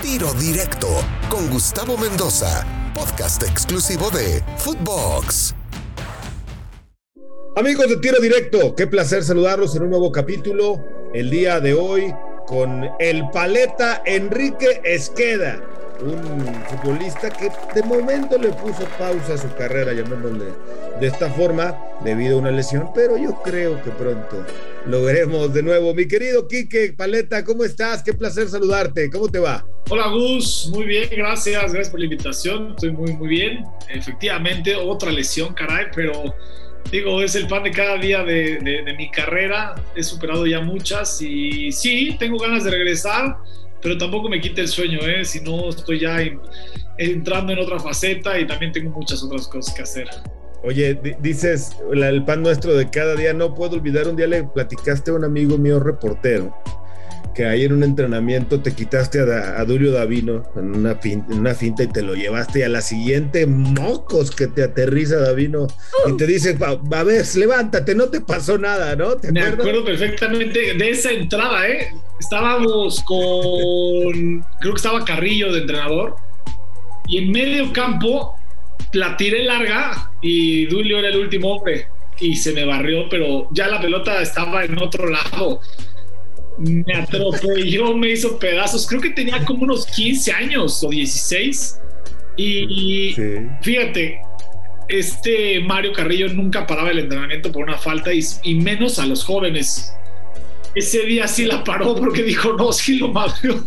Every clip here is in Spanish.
Tiro Directo con Gustavo Mendoza, podcast exclusivo de Footbox. Amigos de Tiro Directo, qué placer saludarlos en un nuevo capítulo. El día de hoy con el paleta Enrique Esqueda, un futbolista que de momento le puso pausa a su carrera, llamémosle de esta forma, debido a una lesión, pero yo creo que pronto lo veremos de nuevo. Mi querido Quique Paleta, ¿cómo estás? Qué placer saludarte, ¿cómo te va? Hola Gus, muy bien, gracias por la invitación, estoy muy bien. Efectivamente, otra lesión, caray, pero digo, es el pan de cada día de mi carrera, he superado ya muchas y sí, tengo ganas de regresar, pero tampoco me quite el sueño, si no estoy ya entrando en otra faceta y también tengo muchas otras cosas que hacer. Oye, dices, el pan nuestro de cada día, no puedo olvidar, un día le platicaste a un amigo mío reportero, que ahí en un entrenamiento te quitaste a Duilio Davino en una finta y te lo llevaste, y a la siguiente mocos que te aterriza Davino y te dice, a ver, levántate, no te pasó nada, ¿no? Me acuerdo perfectamente de esa entrada, estábamos creo que estaba Carrillo de entrenador, y en medio campo la tiré larga y Duilio era el último hombre y se me barrió, pero ya la pelota estaba en otro lado. Me atropelló, me hizo pedazos. Creo que tenía como unos 15 años o 16. Y sí. Fíjate, Mario Carrillo nunca paraba el entrenamiento por una falta y menos a los jóvenes. Ese día sí la paró porque dijo, no, sí lo madrió.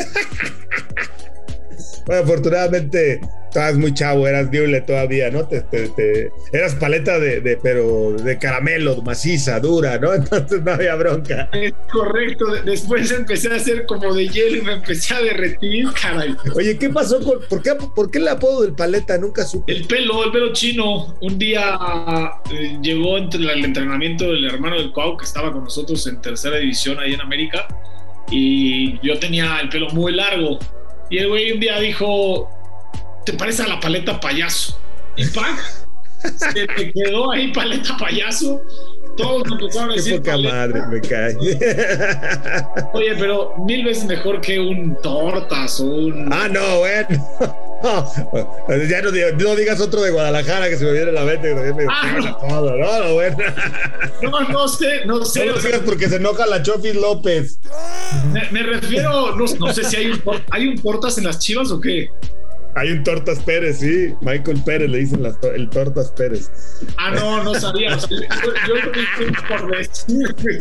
Bueno, afortunadamente estabas muy chavo, eras dible todavía, ¿no? Eras paleta pero de caramelo, maciza, dura, ¿no? Entonces no había bronca. Es correcto, después empecé a hacer como de hielo y me empecé a derretir, caray. Oye, ¿qué pasó? ¿Por qué el apodo del paleta? Nunca supe. El pelo chino. Un día llegó entre el entrenamiento del hermano del Cuau, que estaba con nosotros en tercera división ahí en América, y yo tenía el pelo muy largo. Y el güey un día dijo, ¿te parece a la paleta payaso? Y ¡pam! Se te quedó ahí paleta payaso. Todos empezaron a decir qué poca paleta. Madre, me cae. Oye, pero 1000 veces mejor que un tortas o un... Ah, no, bueno. Ya no digas otro de Guadalajara que se me viene a la mente. No, bueno. No sé. No lo digas porque se enoja la Chofis López. Me refiero, no sé si hay un tortas en las Chivas o qué. Hay un Tortas Pérez, sí. Michael Pérez le dicen el Tortas Pérez. Ah, no sabía. O sea, yo lo dije por decir.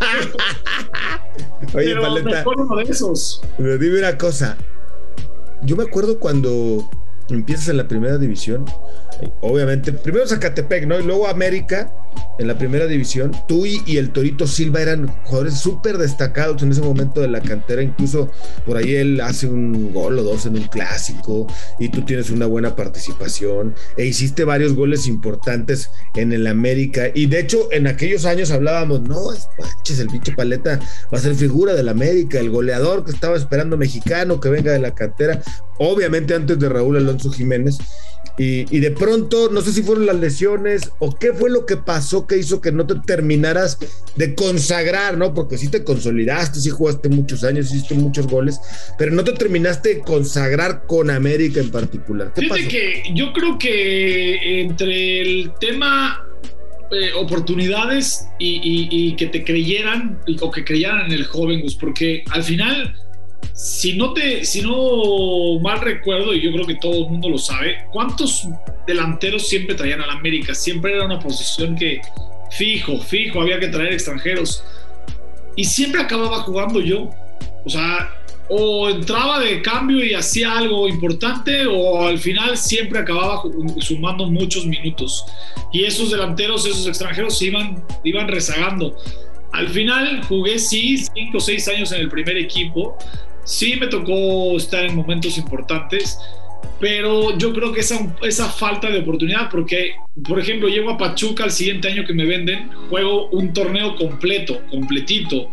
Oye, pero Paleta, mejor uno de esos. Dime una cosa. Yo me acuerdo cuando empiezas en la primera división, obviamente, primero Zacatepec, ¿no? Y luego América en la primera división. Tú y el Torito Silva eran jugadores súper destacados en ese momento de la cantera. Incluso por ahí él hace un gol o dos en un clásico y tú tienes una buena participación e hiciste varios goles importantes en el América. Y de hecho, en aquellos años hablábamos, no, el bicho Paleta va a ser figura del América, el goleador que estaba esperando mexicano que venga de la cantera, obviamente antes de Raúl Alonso Jiménez. Y de pronto, no sé si fueron las lesiones o qué fue lo que pasó que hizo que no te terminaras de consagrar, ¿no? Porque sí te consolidaste, sí jugaste muchos años, hiciste muchos goles, pero no te terminaste de consagrar con América en particular. Fíjate que yo creo que entre el tema oportunidades y que te creyeran o que creyeran en el joven, Gus, porque al final... Si no mal recuerdo, y yo creo que todo el mundo lo sabe, ¿cuántos delanteros siempre traían al América? Siempre era una posición que fijo, había que traer extranjeros. Y siempre acababa jugando yo. O sea, o entraba de cambio y hacía algo importante, o al final siempre acababa sumando muchos minutos. Y esos delanteros, esos extranjeros se iban rezagando. Al final jugué, sí, 5 o 6 años en el primer equipo. Sí me tocó estar en momentos importantes, pero yo creo que esa falta de oportunidad, porque, por ejemplo, llego a Pachuca el siguiente año que me venden, juego un torneo completito,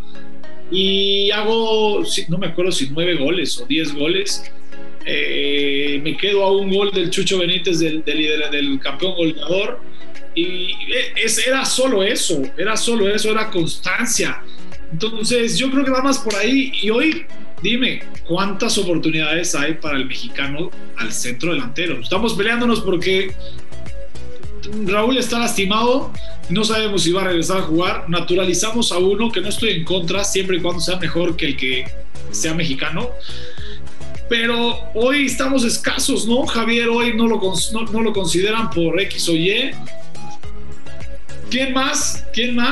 y hago, no me acuerdo si 9 goles o 10 goles, me quedo a un gol del Chucho Benítez, del campeón goleador, y era solo eso, era constancia. Entonces yo creo que va más por ahí, y hoy dime, ¿cuántas oportunidades hay para el mexicano al centro delantero? Estamos peleándonos porque Raúl está lastimado, no sabemos si va a regresar a jugar, naturalizamos a uno, que no estoy en contra, siempre y cuando sea mejor que el que sea mexicano, pero hoy estamos escasos, ¿no? Javier hoy no lo consideran por X o Y. ¿Quién más?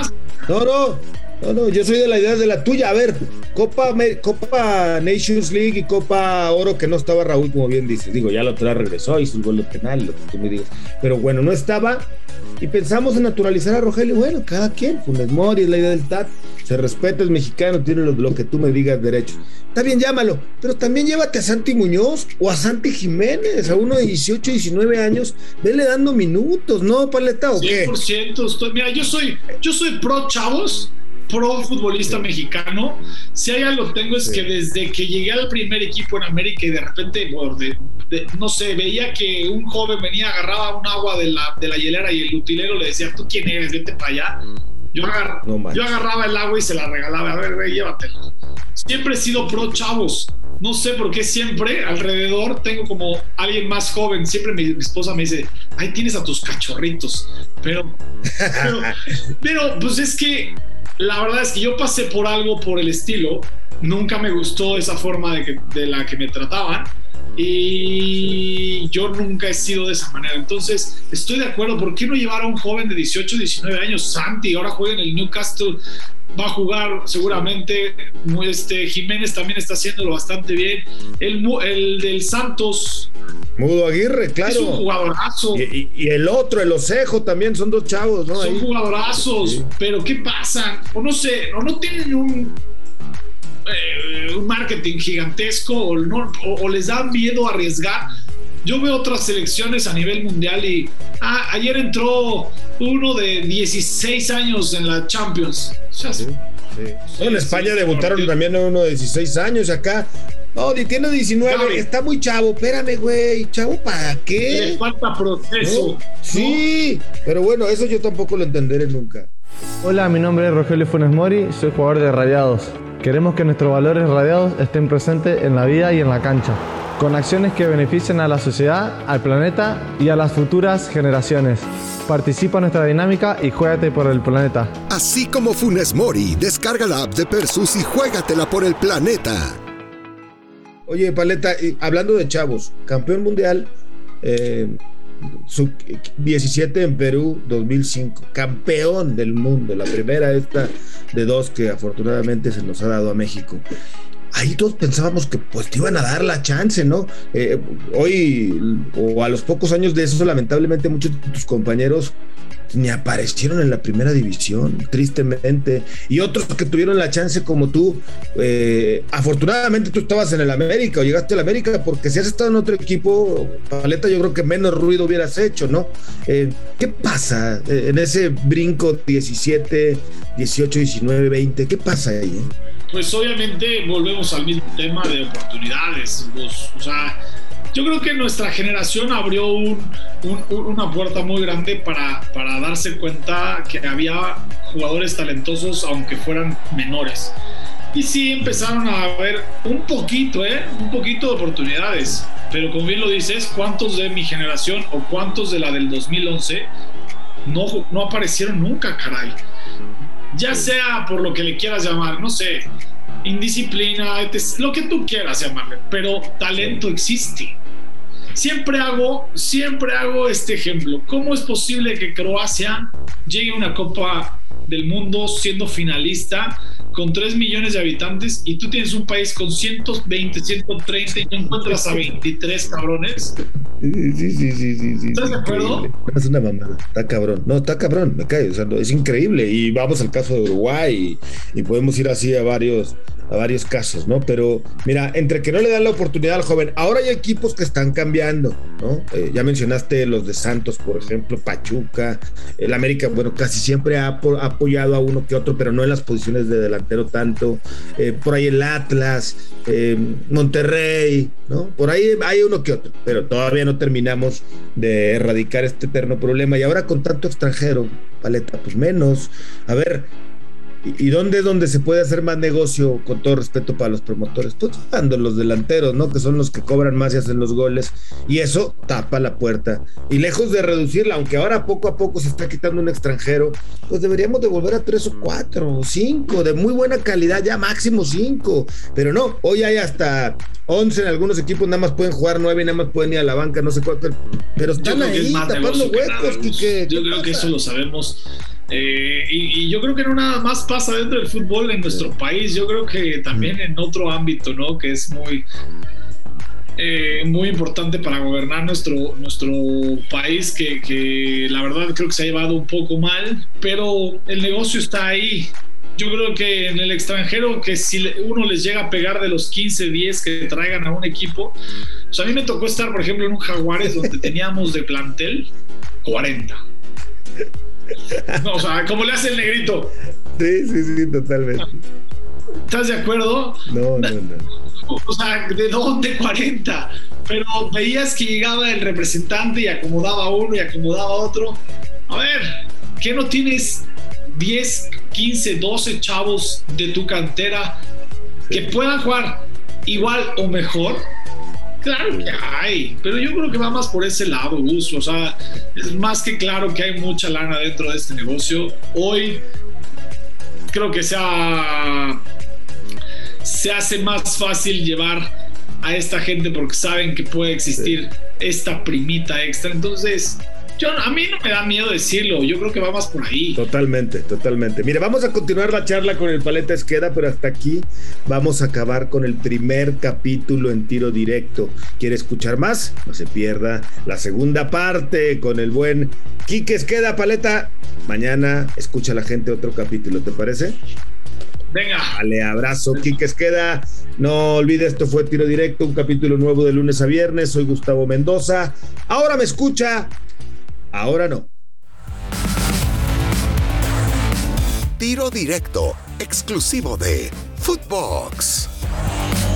No, yo soy de la idea de la tuya. A ver, Copa Nations League y Copa Oro, que no estaba Raúl, como bien dices. Digo, ya la otra regresó, hizo el gol de penal, lo que tú me digas. Pero bueno, no estaba. Y pensamos en naturalizar a Rogelio. Bueno, cada quien, Funes Mori, es la idea del TAT. Se respeta, es mexicano, tiene lo que tú me digas derechos. Está bien, llámalo. Pero también llévate a Santi Muñoz o a Santi Jiménez, a uno de 18, 19 años. Vele dando minutos, ¿no, Paleta? ¿O qué? 100%. Mira, yo soy pro chavos, pro futbolista mexicano. Si hay algo tengo es que desde que llegué al primer equipo en América y de repente, no sé, veía que un joven venía, agarraba un agua de la hielera y el utilero le decía, ¿tú quién eres? Vete para allá. Yo agarraba el agua y se la regalaba. A ver, güey, llévatela. Siempre he sido pro chavos. No sé por qué siempre alrededor tengo como alguien más joven. Siempre mi esposa me dice, ahí tienes a tus cachorritos. Pero pues es que la verdad es que yo pasé por algo por el estilo. Nunca me gustó esa forma de la que me trataban. Y yo nunca he sido de esa manera. Entonces estoy de acuerdo. ¿Por qué no llevar a un joven de 18, 19 años? Santi ahora juega en el Newcastle, va a jugar seguramente. Jiménez también está haciéndolo bastante bien. El del Santos, Mudo Aguirre, claro, es un jugadorazo. Y el otro, el Osejo, también son dos chavos, ¿no? Son jugadorazos, sí. Pero ¿qué pasa? O no sé, o no tienen un marketing gigantesco o les da miedo arriesgar. Yo veo otras selecciones a nivel mundial y ayer entró uno de 16 años en la Champions. O sea, sí. En España debutaron también uno de 16 años acá. No, tiene 19, claro. Está muy chavo. Espérame, güey, ¿chavo para qué? Le falta proceso. ¿No? Sí, pero bueno, eso yo tampoco lo entenderé nunca. Hola, mi nombre es Rogelio Funes Mori, soy jugador de Rayados. Queremos que nuestros valores radiados estén presentes en la vida y en la cancha, con acciones que beneficien a la sociedad, al planeta y a las futuras generaciones. Participa en nuestra dinámica y juégate por el planeta. Así como Funes Mori, descarga la app de Persus y juégatela por el planeta. Oye, Paleta, hablando de chavos, campeón mundial, sub-17 en Perú, 2005, campeón del mundo, la primera de dos que afortunadamente se nos ha dado a México. Ahí todos pensábamos que pues te iban a dar la chance, ¿no? Hoy, o a los pocos años de eso, lamentablemente muchos de tus compañeros ni aparecieron en la primera división, tristemente, y otros que tuvieron la chance como tú, afortunadamente tú estabas en el América o llegaste al América, porque si has estado en otro equipo, Paleta, yo creo que menos ruido hubieras hecho, ¿no? ¿Qué pasa en ese brinco 17, 18, 19, 20? ¿Qué pasa ahí? Pues obviamente volvemos al mismo tema de oportunidades. O sea, yo creo que nuestra generación abrió una puerta muy grande para darse cuenta que había jugadores talentosos, aunque fueran menores. Y sí empezaron a haber un poquito de oportunidades. Pero como bien lo dices, ¿cuántos de mi generación o cuántos de la del 2011 no aparecieron nunca, caray? Ya sea por lo que le quieras llamar, no sé, indisciplina, lo que tú quieras llamarle, pero talento existe. Siempre hago este ejemplo. ¿Cómo es posible que Croacia llegue a una Copa del Mundo siendo finalista con 3 millones de habitantes y tú tienes un país con 120, 130 y no encuentras a 23 cabrones? Sí. ¿Estás de acuerdo? Es una mamada, está cabrón. No, está cabrón, me cae, o sea, es increíble. Y vamos al caso de Uruguay y podemos ir así a varios casos, ¿no? Pero mira, entre que no le dan la oportunidad al joven, ahora hay equipos que están cambiando, ¿no? Ya mencionaste los de Santos, por ejemplo, Pachuca, el América, bueno, casi siempre ha apoyado a uno que otro, pero no en las posiciones de delantero tanto. Por ahí el Atlas, Monterrey, ¿no? Por ahí hay uno que otro, pero todavía no terminamos de erradicar este eterno problema. Y ahora con tanto extranjero, Paleta, pues menos. A ver, ¿Y dónde es donde se puede hacer más negocio, con todo respeto para los promotores? Pues cuando los delanteros, ¿no? Que son los que cobran más y hacen los goles, y eso tapa la puerta. Y lejos de reducirla, aunque ahora poco a poco se está quitando un extranjero, pues deberíamos de volver a 3 o 4 o 5, de muy buena calidad, ya máximo 5. Pero no, hoy hay hasta 11 en algunos equipos, nada más pueden jugar 9 y nada más pueden ir a la banca, no sé cuánto. Pero están ahí tapando huecos, Quique. Yo creo que eso lo sabemos. Y yo creo que no nada más pasa dentro del fútbol en nuestro país, yo creo que también en otro ámbito, ¿no? Que es muy importante para gobernar nuestro país, que la verdad creo que se ha llevado un poco mal, pero el negocio está ahí. Yo creo que en el extranjero, que si uno les llega a pegar de los 15, 10 que traigan a un equipo, pues a mí me tocó estar, por ejemplo, en un Jaguares donde teníamos de plantel 40. No, o sea, como le hace el negrito. Sí, totalmente. ¿Estás de acuerdo? No. O sea, ¿de dónde 40? Pero veías que llegaba el representante y acomodaba uno y acomodaba otro. A ver, ¿qué no tienes 10, 15, 12 chavos de tu cantera que puedan jugar igual o mejor? Claro que hay, pero yo creo que va más por ese lado, Gus. O sea, es más que claro que hay mucha lana dentro de este negocio. Hoy creo que se hace más fácil llevar a esta gente porque saben que puede existir esta primita extra. Entonces, a mí no me da miedo decirlo, yo creo que va más por ahí. Totalmente. Mire, vamos a continuar la charla con el Paleta Esqueda, pero hasta aquí vamos a acabar con el primer capítulo en Tiro Directo. ¿Quiere escuchar más? No se pierda la segunda parte con el buen Quique Esqueda. Paleta, mañana escucha a la gente otro capítulo, ¿te parece? Venga. Vale, abrazo, Quique Esqueda. No olvides, esto fue Tiro Directo, un capítulo nuevo de lunes a viernes. Soy Gustavo Mendoza. Ahora me escucha, ahora no. Tiro Directo, exclusivo de Footbox.